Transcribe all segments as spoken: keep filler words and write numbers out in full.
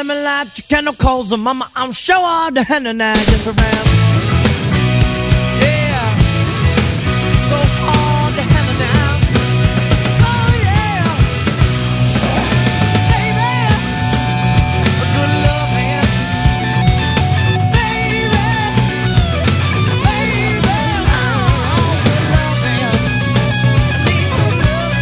let me light your candle coals, and mama, I'm sure all the henna now just around. Yeah, so all the henna now. Oh yeah, baby, a good love hand, baby, baby, oh, good love hand. I need good love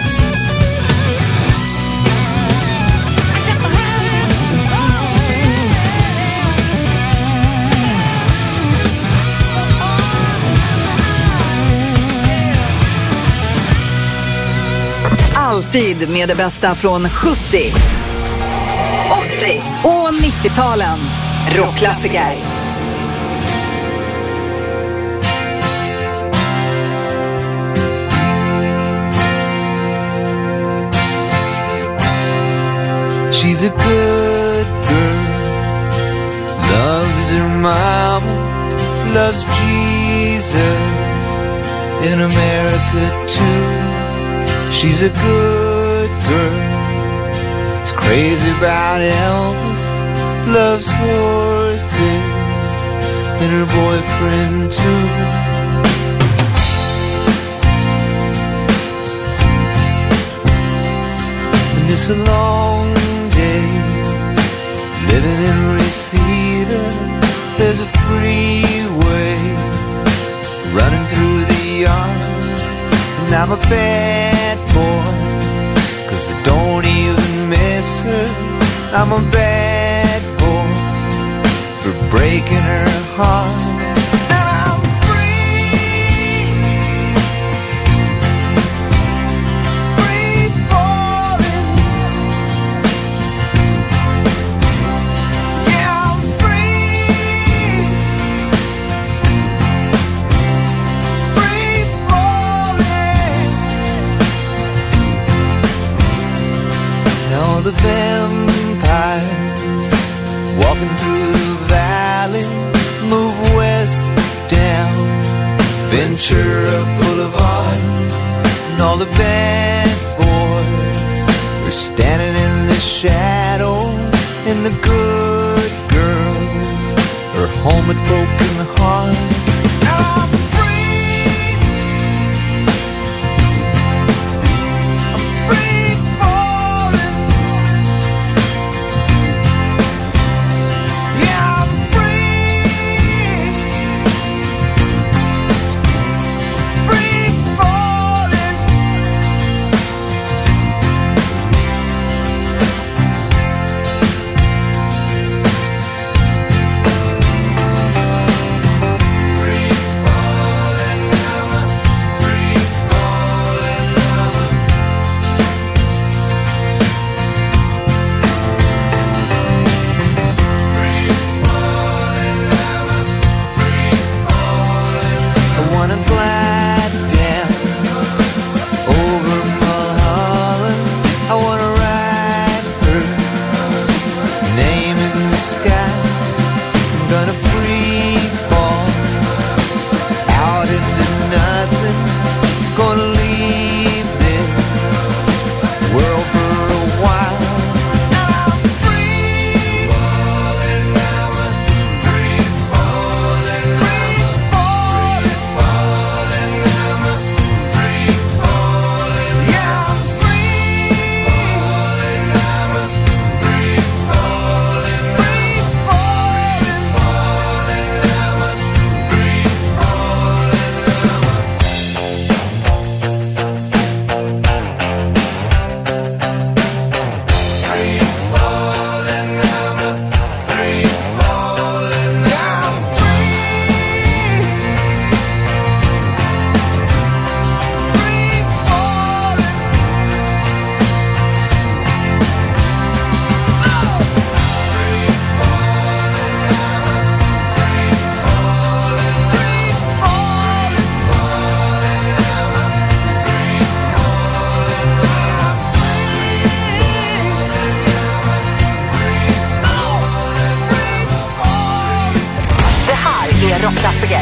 Alltid med det bästa från sjuttio, åttio och nittio-talen. Rockklassiker. She's a good girl, loves her mama, loves Jesus, in America too. She's a good girl, is crazy about Elvis, loves horses, and her boyfriend too. And it's a long day, living in Reseda. There's a freeway running through the yard, and I'm a bad boy, 'cause I don't even miss her. I'm a bad boy for breaking her heart. And I'm free, free falling. Yeah, I'm free, free falling. Now the vampires walking through the valley move west down Ventura Boulevard, and all the bad boys are standing in the shadows, and the good girls are home with broken hearts. I'm free, I'm free falling. Yeah, I'm free, free falling. Free falling, I'm free falling, free falling, free falling. I wanna glide down over Mulholland. I wanna write her name in the sky. I'm gonna free fall out into nothing. Gonna leave this world for a while. And I'm free falling, I'm free falling, free falling, falling, I'm free falling. Yeah, I'm free falling, I'm free falling, free falling, falling, I'm free Det här är rockklassiker.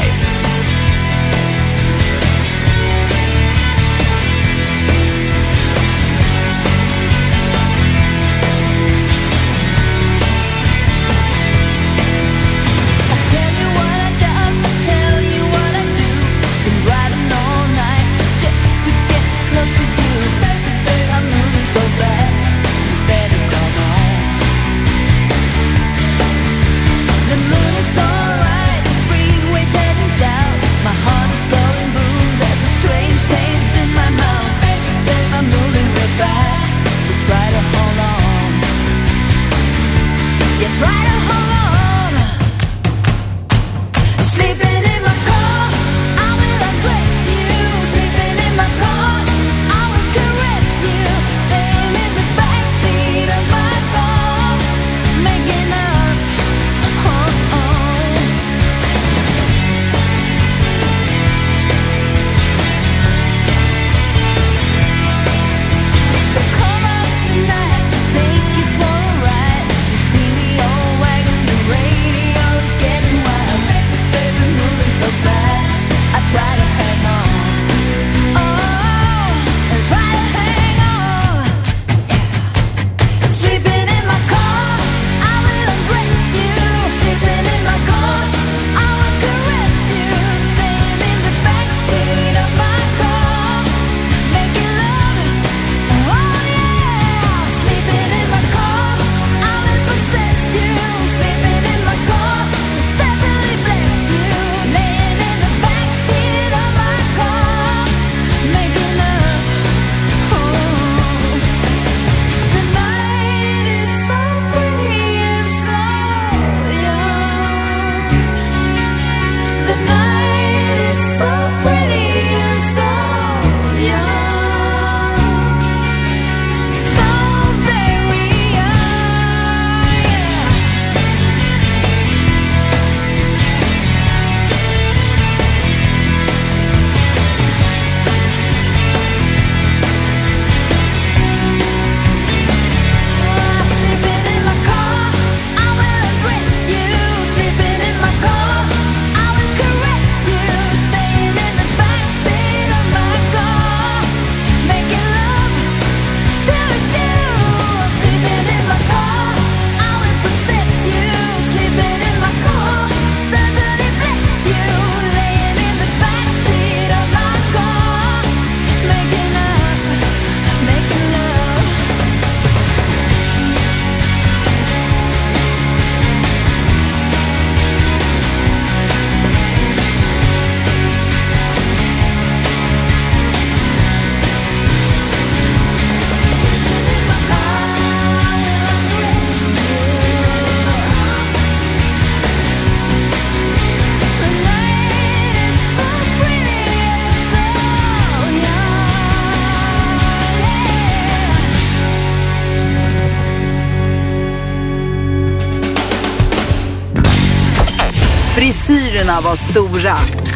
Frisyrerna var stora.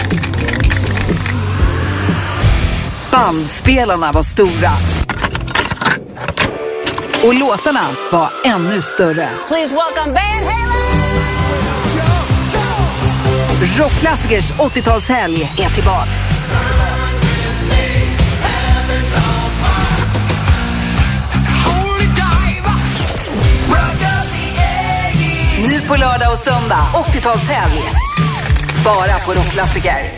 Bandspelarna var stora. Och låtarna var ännu större. Please welcome Van Halen! Rockklassikers åttiotalshelg är tillbaks. Nu på lördag och söndag, åttiotalshelg. Bara på Rockklassiker.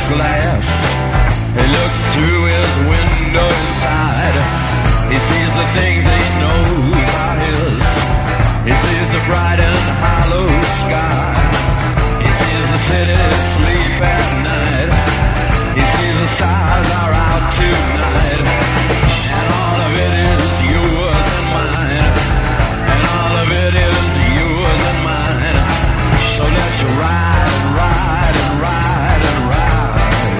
glass. He looks through his window inside. He sees the things he knows are his. He sees the bright and hollow sky. He sees the city sleep at night. He sees the stars are out tonight. And all of it is yours and mine. And all of it is yours and mine. So let's ride and ride and ride and ride.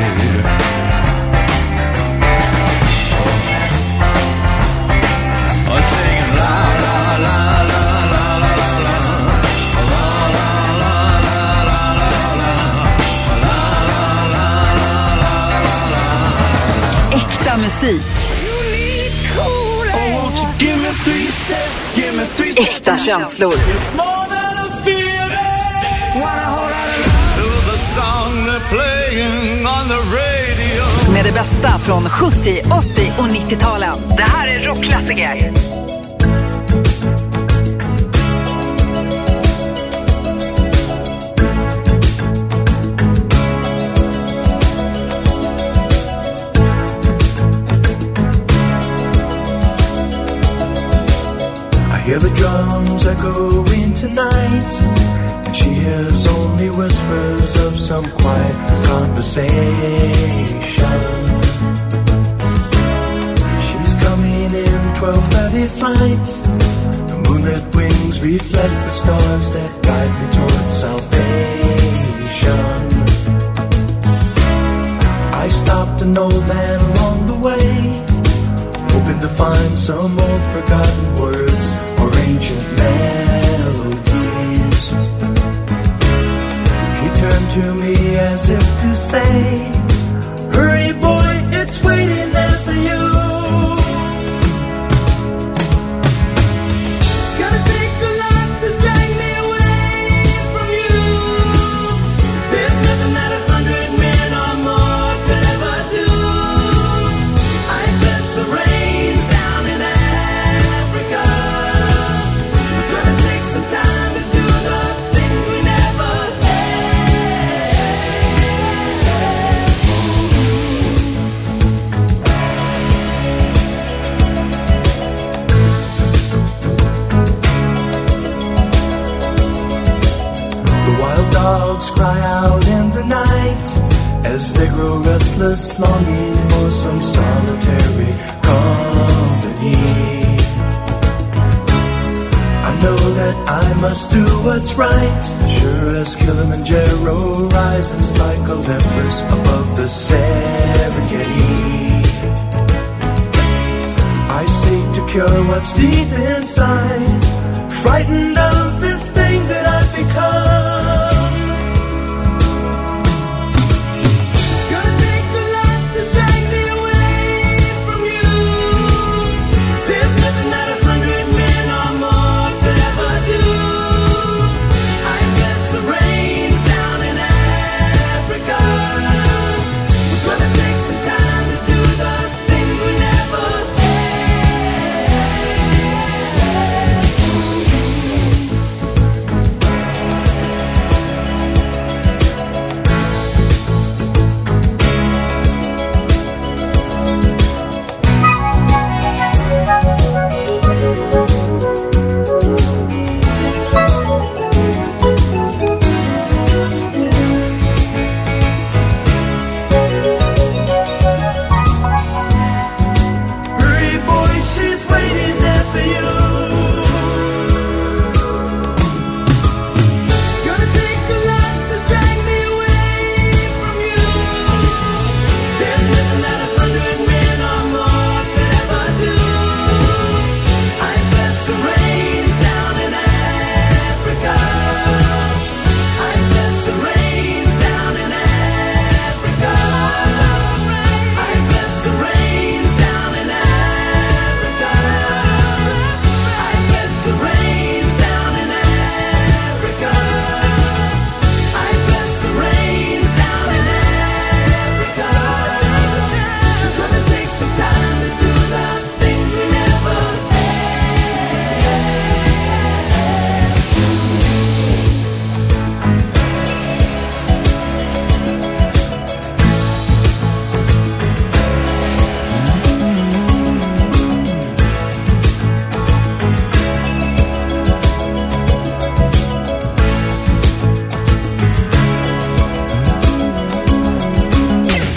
Oh, singing la la la la la la la la la la la la la. Äkta musik. Äkta känslor. Med det bästa från sjuttio, åttio och nittio-talen. Det här är rockklassiker. Hear the drums echoing tonight, and she hears only whispers of some quiet conversation. She's coming in twelve thirty flight. The moonlit wings reflect the stars that guide me towards salvation. I stopped an old man along the way, hoping to find some old forgotten words or ancient melodies. He turned to me as if to say, hurry boy, it's waiting there for you. Gotta take a lot to drag me away from you. There's nothing that a hundred men or more could ever do. I bless the rains down in Africa. We're gonna take some time to do the things we never The wild dogs cry out in the night as they grow restless, longing for some solitary company. I know that I must do what's right, sure as Kilimanjaro rises like Olympus above the Serengeti. I seek to cure what's deep inside, frightened of this thing that I've become. Gonna take a lot to drag me away from you. There's nothing that a hundred men or more could ever do. I bless the rains down in Africa. We're gonna take some time to do the things we never had.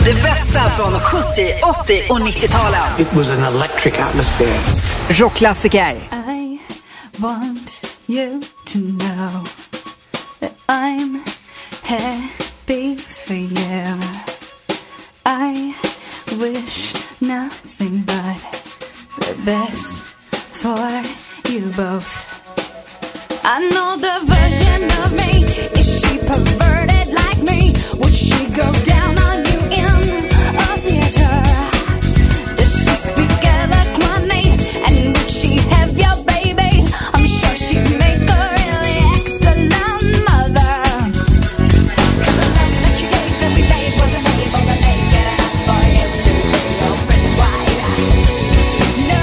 Det bästa från sjuttio, åttio och nittio-talen. It was an electric atmosphere. Rockklassiker. I want you to know that I'm happy for you. I wish nothing but the best for you both. I know the version of me. Is she perverted like me? Would she go down on you in a theater? Does she speak eloquently? And would she have your baby? I'm sure she'd make a really excellent mother. 'Cause the love that you gave every day wasn't able to make it enough for you to be open wide. No.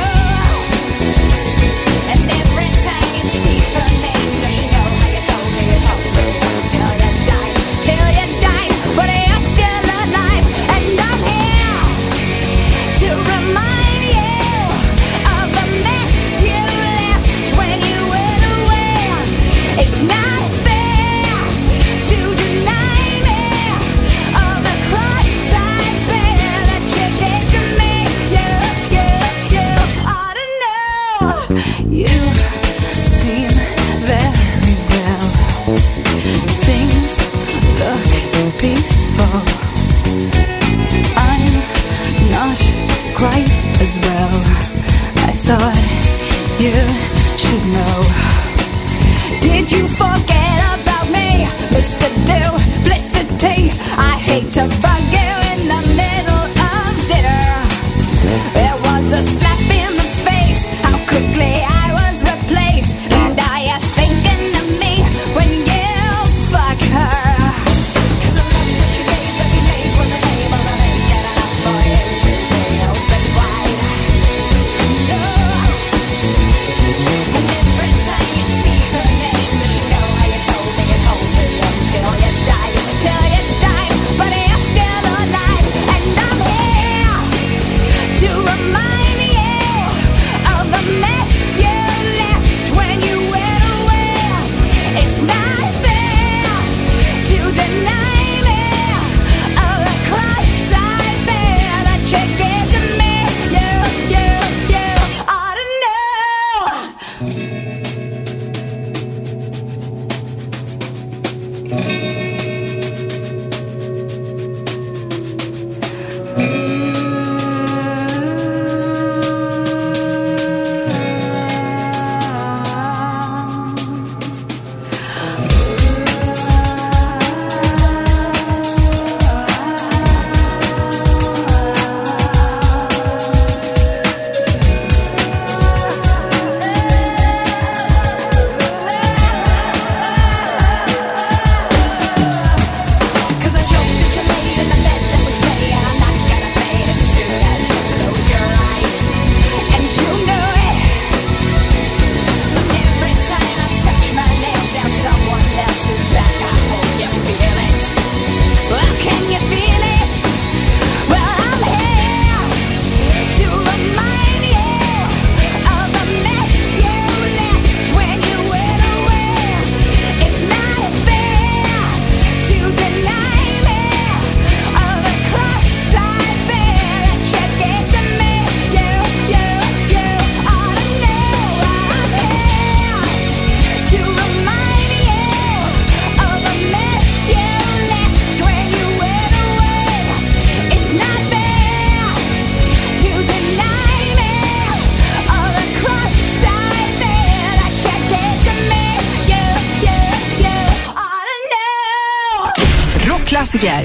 And every time you speak her name, does she know how you told me it all till you died, till you died? But you're still alive, and I'm here to remind you of the mess you left when you went away. It's not fair to deny me of the cross I bear that you did to me. You, you, you ought to know. You seem very well. Things look peaceful. I'm not quite as well. I thought you should know. Did you forget about me, Mister Duplicity? I hate to bug you in the middle of dinner. There was a slap in the face, how quickly I was replaced. And are you thinking of me when you fuck her? 'Cause the love that you gave every day wasn't able to make it enough for you to be open wide. No. And every time you speak her name, does she know how you told me it hold me until you died, till you died? But you're still alive, and I'm here to remind you of the mess you left when you went away. It's not fair to deny me of the cross I bear that you gave to me. You, you, you ought to know. Cause I joked that you laid in the bed that was ready, and I'm not gonna fade as soon as you close your eyes. And you know it. Every time I scratch my nails down someone else's back, I hope you feel it. Well, can you feel it? Well, I'm here to remind you of the mess you left when you went away. It's not fair to deny me of the cross I bear that you gave to me. You, you, you ought to know I'm here to remind you of the mess you left when you went away. It's not fair to deny me of the cross I bear that you gave to me. You, you, you ought to know. Rockklassiker.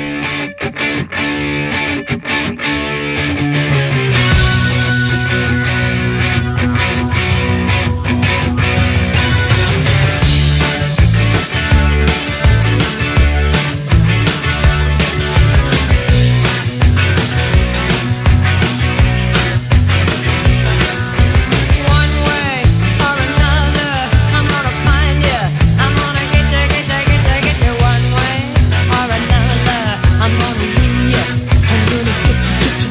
One way or another, I'm gonna find you. I'm gonna get you, get you, get you, get you. One way or another, I'm gonna win you. I'm gonna get you, get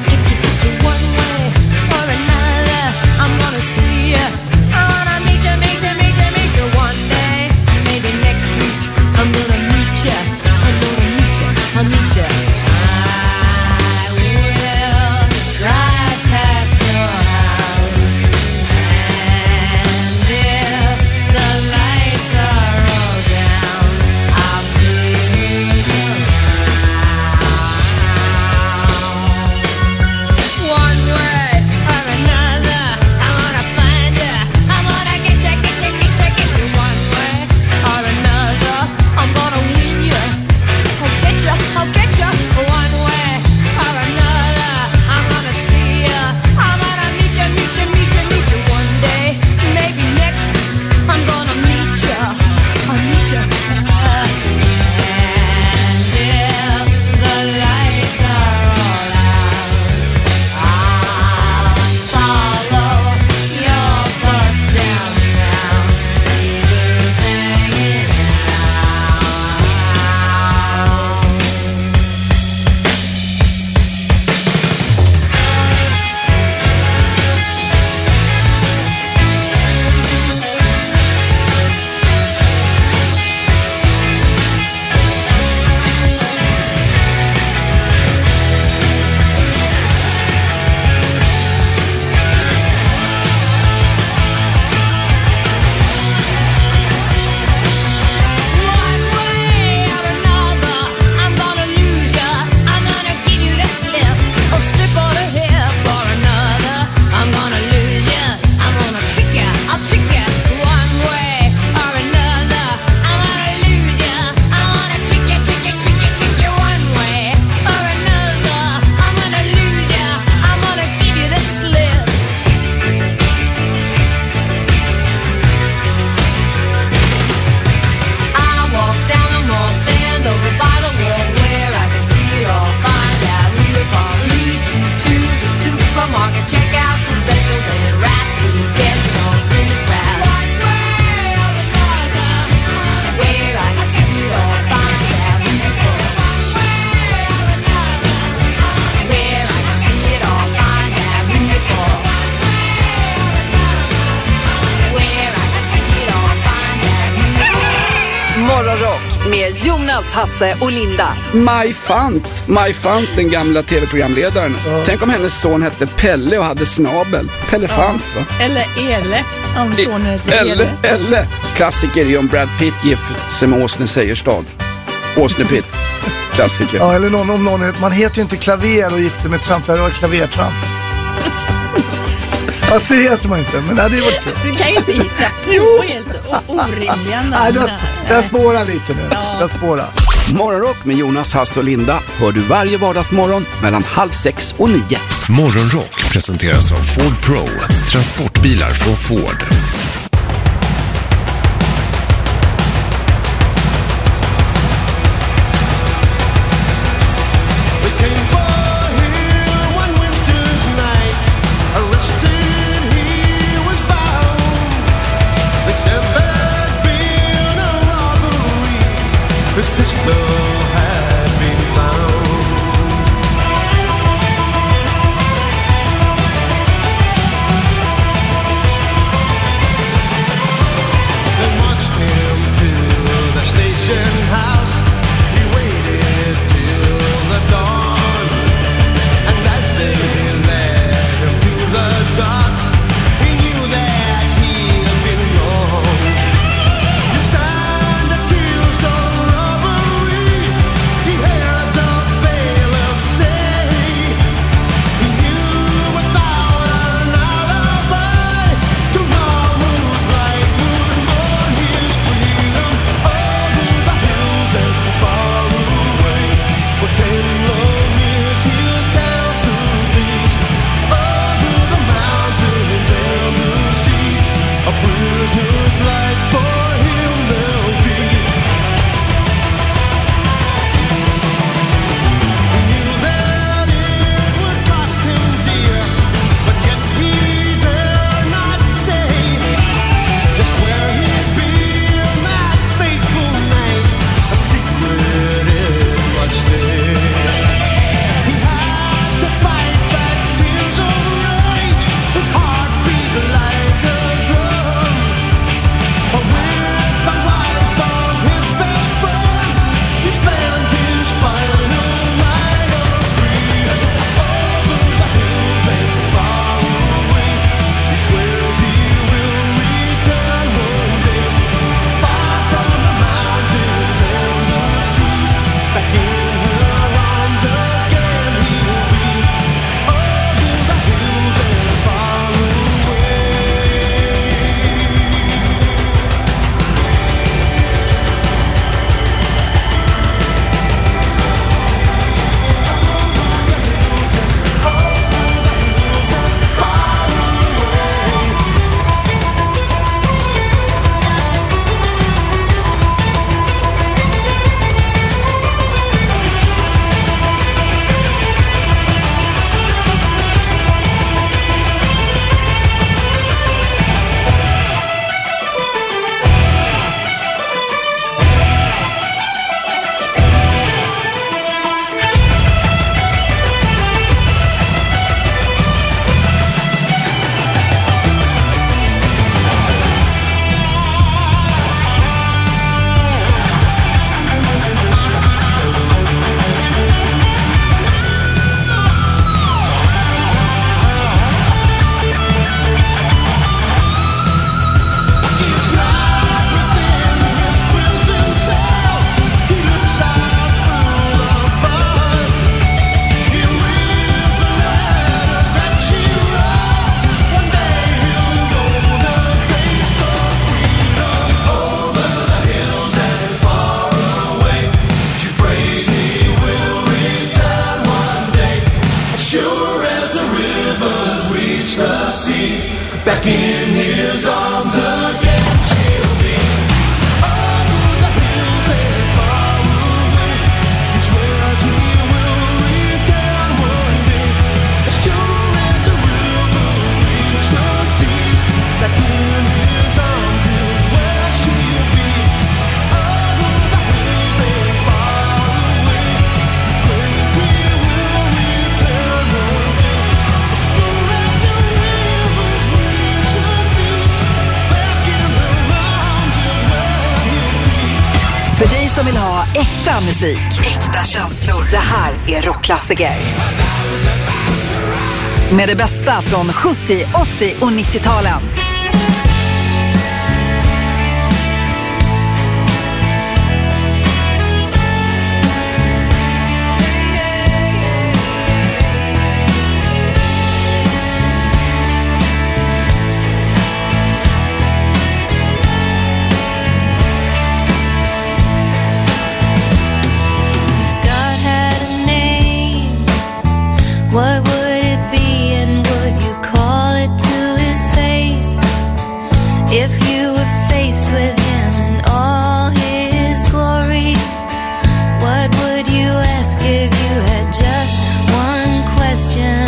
med Jonas, Hasse och Linda. Maj Fant, Maj Fant, den gamla tv-programledaren. Tänk om hennes son hette Pelle och hade snabel. Pelle Fant, va? Eller Ele, om sonen heter Eller, Ele. eller. Klassiker är ju om Brad Pitt gifter sig med Åsne Seierstad. Åsne Pitt. Klassiker. Ja, eller någon, om någon, man heter ju inte Klaver och gifter med Tramp, det var Klavertramp. Fast det heter man inte, men det hade ju varit kul. Du kan ju inte hitta Jo. helt o- orimliga namn. Nej, den, den spårar lite nu. Ja. Den spårar. Morgonrock med Jonas, Hasse och Linda hör du varje vardagsmorgon mellan halv sex och nio. Morgonrock presenteras av Ford Pro, transportbilar från Ford. We came for him one winter's night. Arrested, he was bound. They said there'd been a robbery. His pistol had been found. They marched him to the station house. He waited till the dawn. And as they led him to the dock, he knew that he had been wronged. His stand accused of robbery. He heard the bailiff say he knew without an alibi tomorrow's light would mourn his freedom over the hills and far away. For ten long years he'll count the days over the mountains and the seas. A prisoner's life for him there'll be. He knew that it would cost him dear, but yet he dare not say just where he'd be on that fateful night. A secret it must stay. He had to fight back tears of rage. His heart beat like a drum. For with the life of his best friend, he spent his final night of freedom over the hills and far away. He swears he will return one day, far from the mountains and the seas. Back in her arms again he'll be, over the hills and far away. He's not within his prison cell. He looks out through the bars. He reads the letters that she wrote. One day he'll know the taste of freedom over the hills and far away. She prays he will return one day, as sure as the rivers reach the seas. Back in his arms again she'll be, over the hills and far away. He swears he will return one day, as sure as the river reach the seas. Back in his arms is where she'll be, over the hills and far away. She prays he will return one day, as sure as the rivers reach the musik, äkta känslor. Det här är Rockklassiker. Med det bästa från sjuttio, åttio och nittio-talen. What would it be and would you call it to his face? If you were faced with him in all his glory, what would you ask if you had just one question?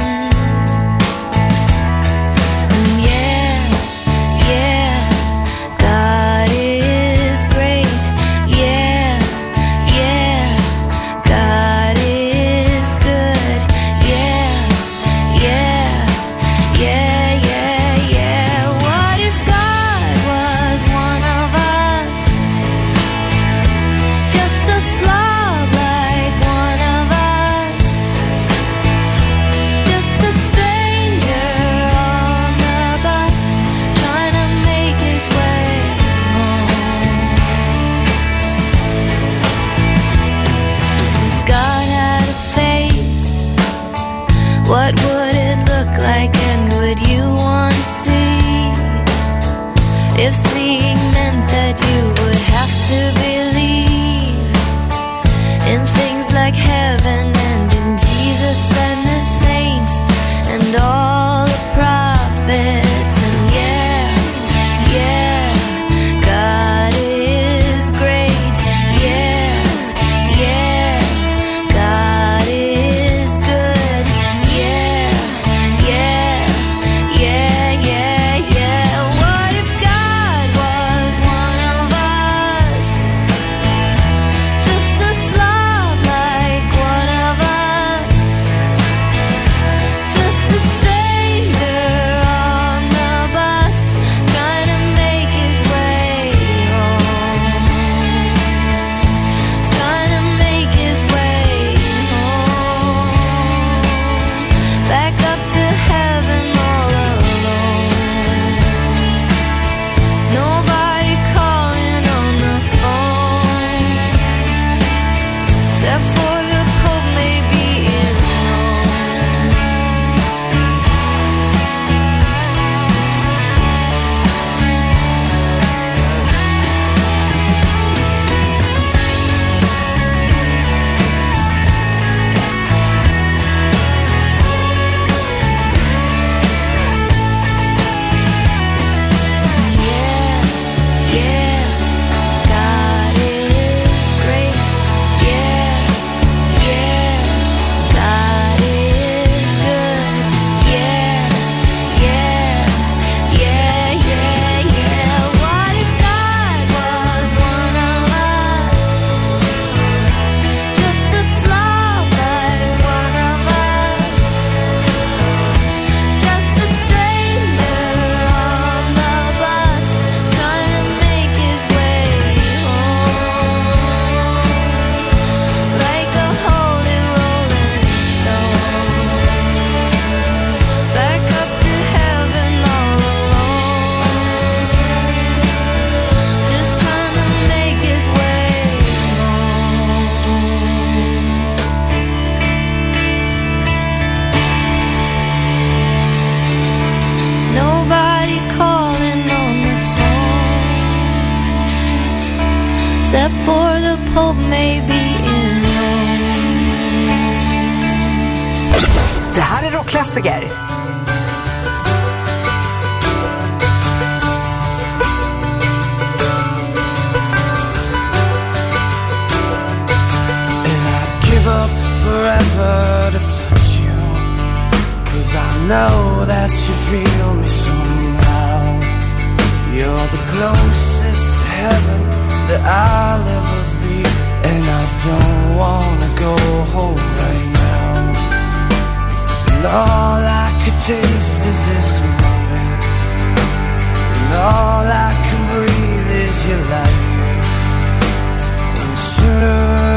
And yeah, yeah, God is great. Yeah, yeah, God is good. Yeah, yeah, yeah, yeah, yeah. What if God was one of us? Just a slob like one of us. Just a stranger on the bus trying to make his way home. If God had a face, what would it look like and would you want to see? If seeing meant that you would have to believe in things like heaven and in Jesus and the saints and all the prophets. And yeah, yeah, God is great. Yeah, yeah, God is good. Yeah, yeah, yeah, yeah, yeah. What if God was one of us? Just a slob like one of us. Just a stranger on the bus trying to make his way home. Trying to make his way home. Back up to heaven all alone. Nobody calling on the phone except for the Pope maybe in Rome. Yeah, yeah, God is great. Yeah, yeah, God is good. Yeah, yeah, yeah, yeah, yeah. What if God was one of us? Just a slob like one of us. Just a stranger on the bus trying to make his way home. Like a holy rolling stone. Back up to heaven all alone. Just trying to make his way home. Nobody calling on the phone except for the Pope maybe in Rome. Det här är Rockklassiker. And I'd give up forever to touch you, 'cause I know that you feel me somehow. You're the closest to heaven that I'll ever be, and I don't wanna go home right now. And all I could taste is this moment, and all I can breathe is your life. And sooner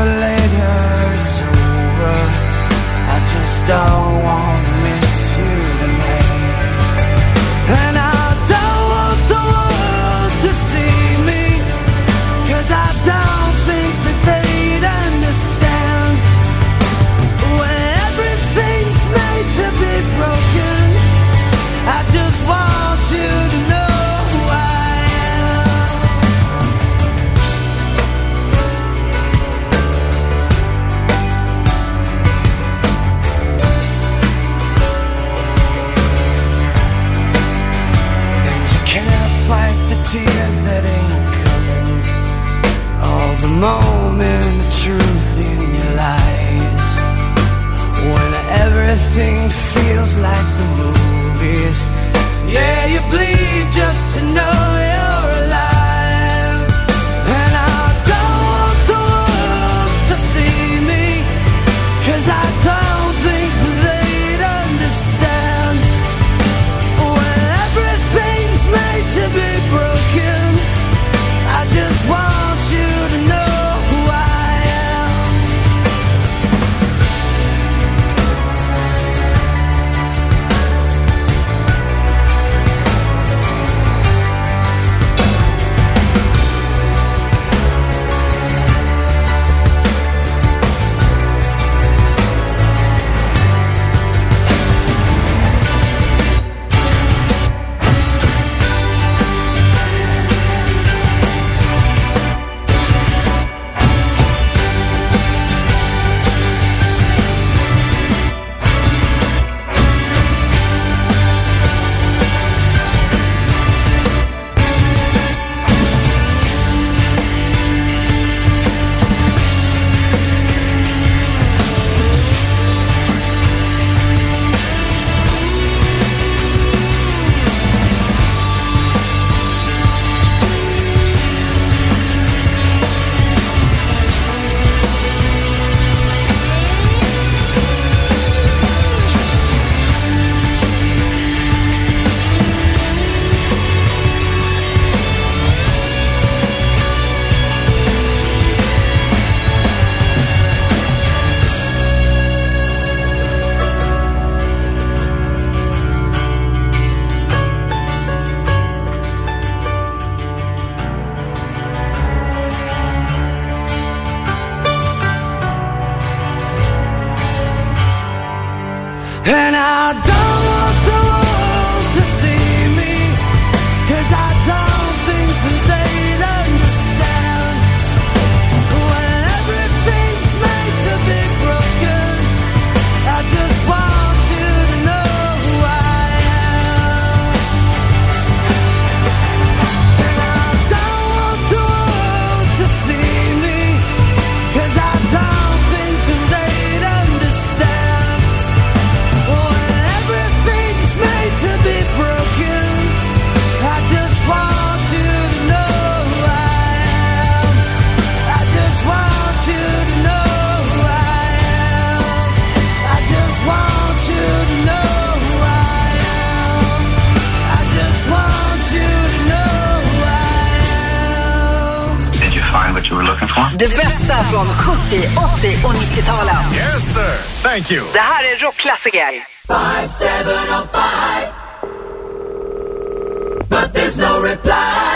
everything feels like the movies. Yeah, you bleed just to know you're alive. And I don't want the world to see me, 'cause I don't think they'd understand. When everything's made to be broken, I just want you to know who I am. And I don't want the world to see me, 'cause I don't think that they'd understand. When everything's made to be broken, I just want you to know who I am. And I don't want the world to see me, 'cause I don't think that they'd understand. When everything's made to be broken, I just want you to know who I am. I just want you to know who I am. I just want you to know who I am. I just want you to know who I am. Did you find what you were looking for? Det bästa från sjuttio, åttio och nittio-talen. Yes sir, thank you. Det här är rockklassiker. Five, seven, oh, five. But there's no reply.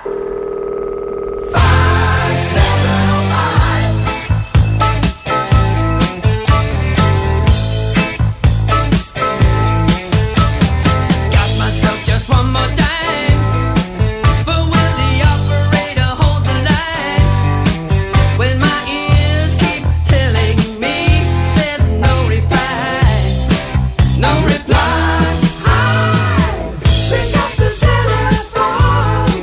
Five, seven, oh, five. Got myself just one more dime, but will the operator hold the line when my ears keep telling me there's no reply? No reply. I pick up the telephone.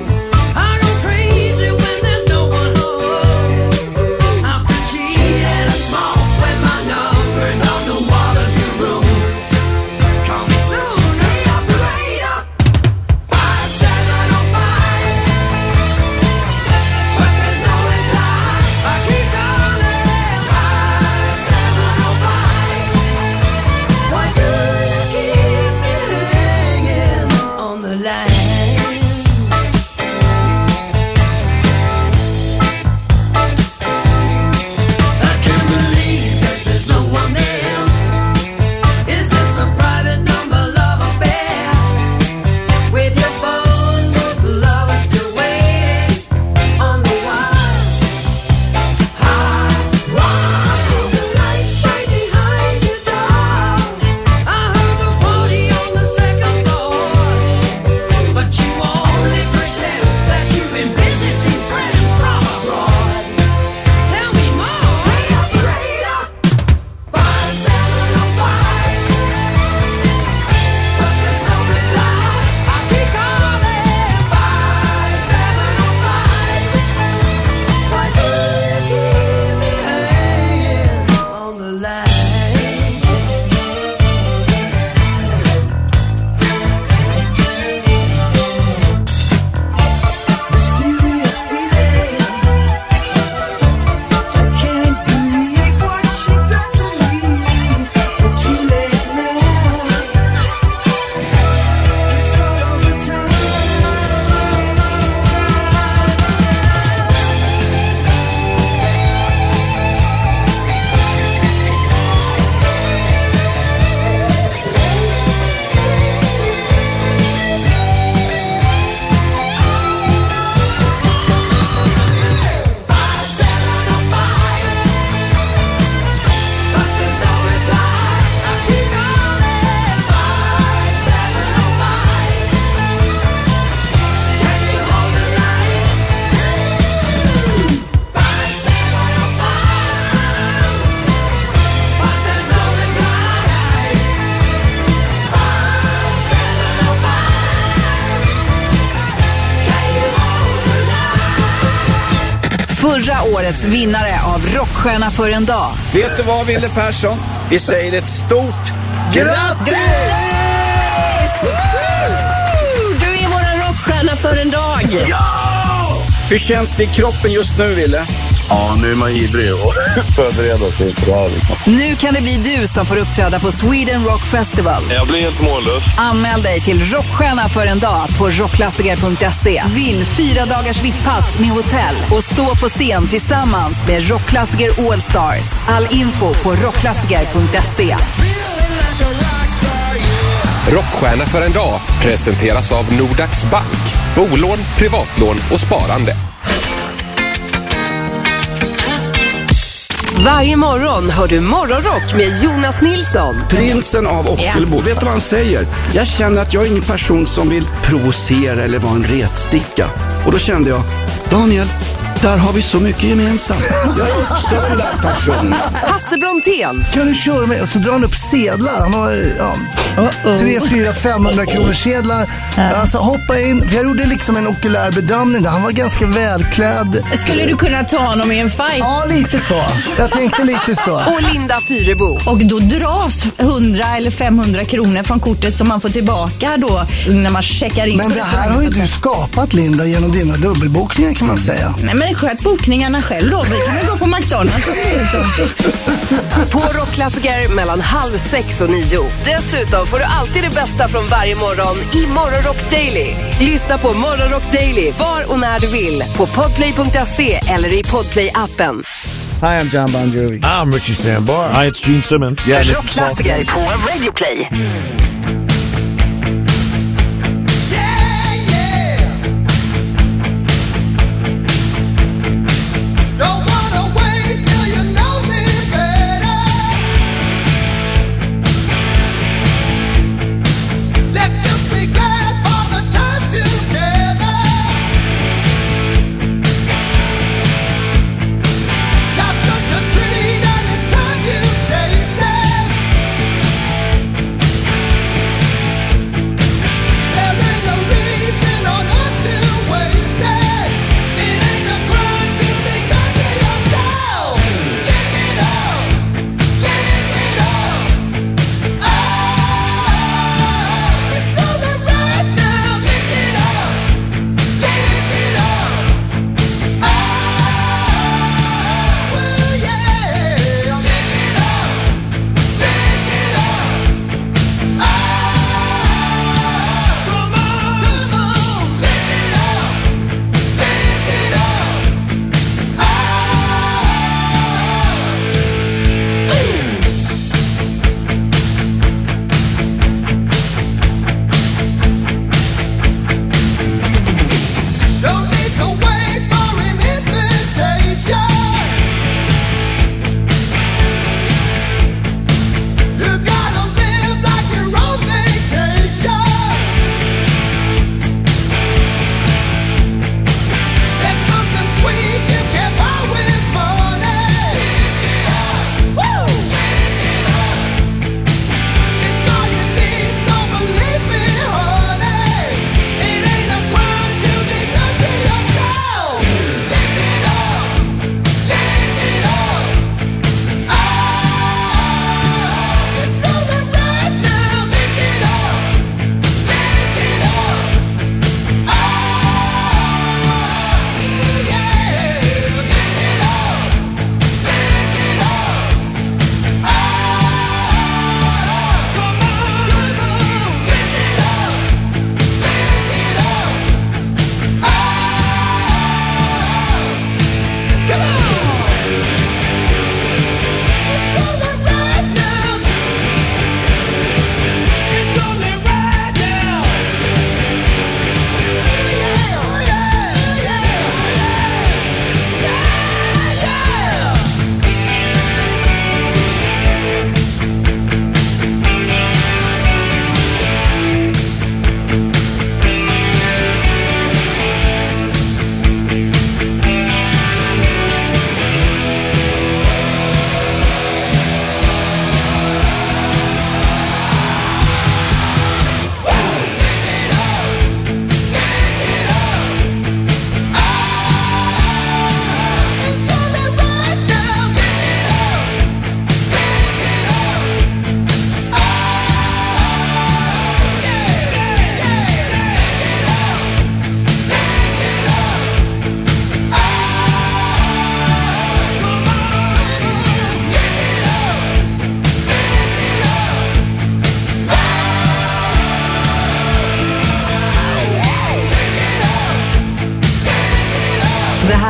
Förra årets vinnare av Rockstjärna för en dag. Vet du vad, Wille Persson? Vi säger ett stort grattis! Du är våran rockstjärna för en dag. Ja! Hur känns det i kroppen just nu, Wille? Ja, nu är man ivrig och förbereda sig för det här. Liksom. Nu kan det bli du som får uppträda på Sweden Rock Festival. Jag blir helt mållös. Anmäl dig till Rockstjärna för en dag på rockklassiker punkt se. Vinn fyra dagars vipppass med hotell och stå på scen tillsammans med Rockklassiker All Stars. All info på rockklassiker punkt se. Rockstjärna för en dag presenteras av Nordax Bank. Bolån, privatlån och sparande. Varje morgon hör du Morgonrock med Jonas Nilsson. Prinsen av Ockelbo, vet du vad han säger? Jag känner att jag är ingen person som vill provocera eller vara en retsticka. Och då kände jag, Daniel, där har vi så mycket gemensamt. Jag är också den där personen. Hasse Brontén. Kan du köra med? Och så drar han upp sedlar. Han har ja, tre, fyra, femhundra kronor sedlar. Alltså hoppa in. Jag gjorde liksom en okulär bedömning där. Han var ganska välklädd. Skulle du kunna ta honom i en fight? Ja, lite så. Jag tänkte lite så. Och Linda Fyrebo. Och då dras hundra eller femhundra kronor från kortet som man får tillbaka då när man checkar in. Men det här har ju du skapat, Linda, genom dina dubbelbokningar kan man säga. Nej, men sköt bokningarna själv då. Vi kan väl gå på McDonalds. På Rockklassiker mellan halv sex och nio. Dessutom får du alltid det bästa från varje morgon i Morgonrock Daily. Lyssna på Morgonrock Daily var och när du vill på podplay punkt se eller i Podplay-appen. Hi, I'm John Bon Jovi. I'm Richie Sambora. Hi, it's Gene Simmons. Yeah, Rockklassiker på Radio Play.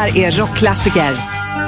här är Rockklassiker.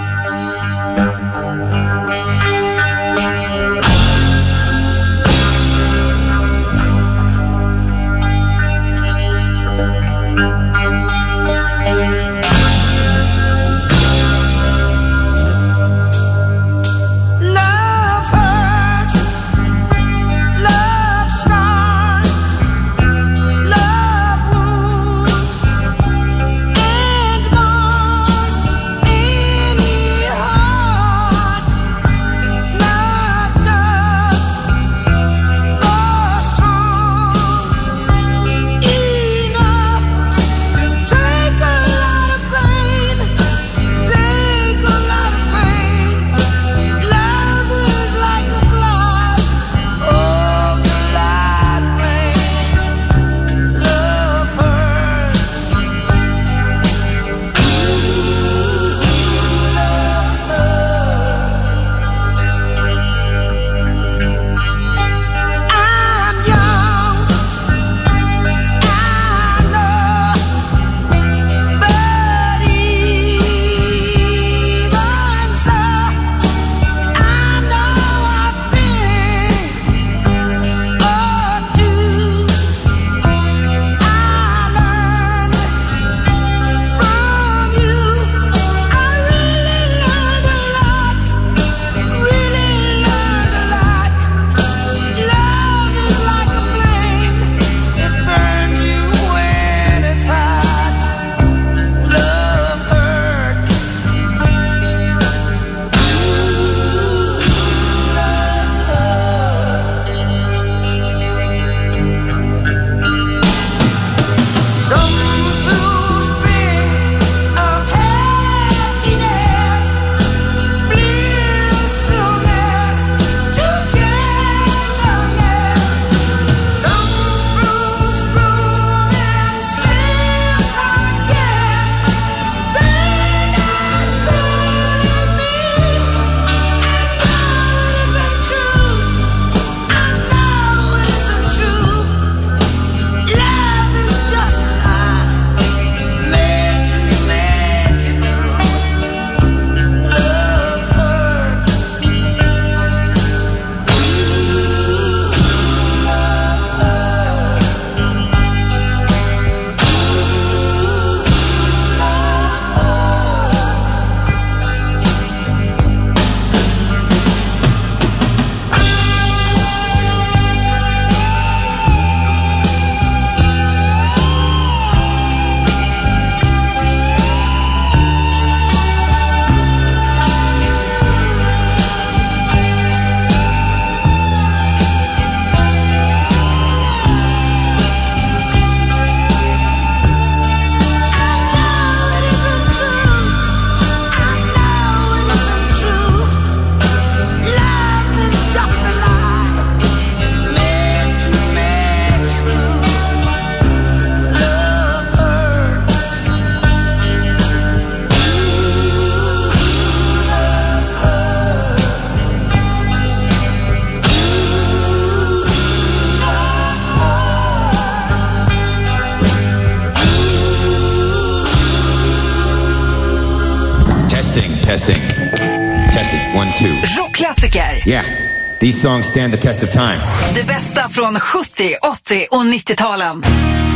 Testing. Testing. One, two. Rockklassiker. Yeah. These songs stand the test of time. Det bästa från sjuttio, åttio och nittio-talen.